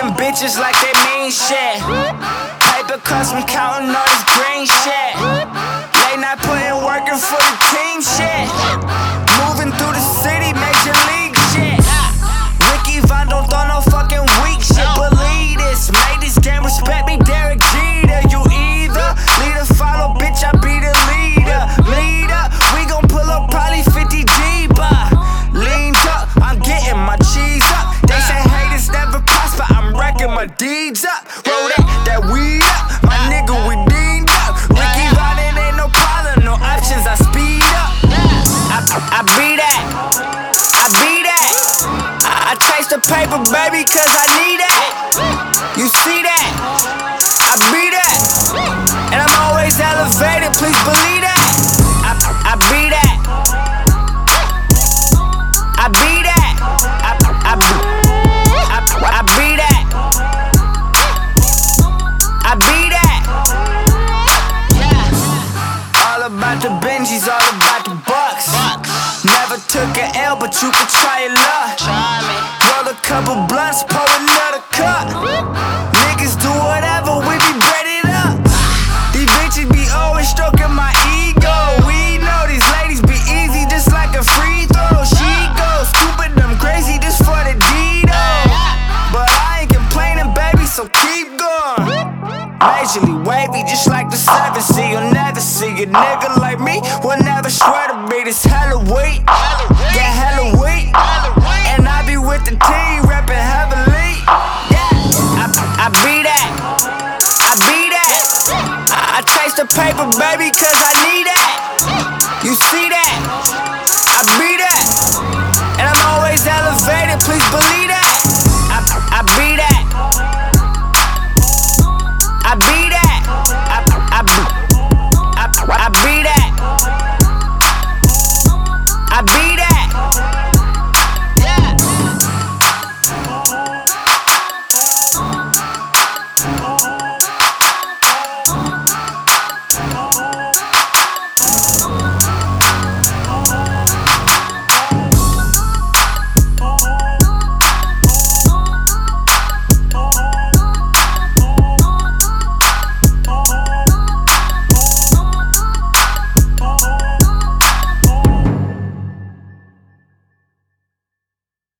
them bitches like they mean shit. Paper cuts, I'm counting all this green shit. Late night putting working for the team shit. Moving through the city, major league shit. Ricky Von don't throw no fucking weak shit. Believe this, made this game respect me, Derek Jeter. You either leader, follow, bitch, I be the leader. Leader, we gon' pull up probably 50 G, but leaned up, I'm getting my cheese up. They say haters never prosper, I'm wrecking my deeds up. Roll that weed up, my nigga, we deemed up. Ricky Von, it ain't no problem, no options, I speed up. I be that, I be that. I chase the paper, baby, cause I need that. You see that, I be that. And I'm always elevated, please believe that. I be that, I be that. I be that, I be that. All about the Benjis, all about the bucks. Never took an L, but you can try your luck. Roll a couple blunts, pour another cup. Niggas do whatever, we be breaded up. These bitches be always stroking my ego. We know these ladies be easy, just like a free throw. She goes stupid, I'm crazy, just for the Dido. But I ain't complaining, baby, so keep going. Majorly wavy, just like the 7C. You'll never see a nigga like me. Will never swear to be this hella weight. Get hella weight. And I be with the team, reppin' heavily. Yeah, I be that. I be that. I chase the paper, baby, cause I need that.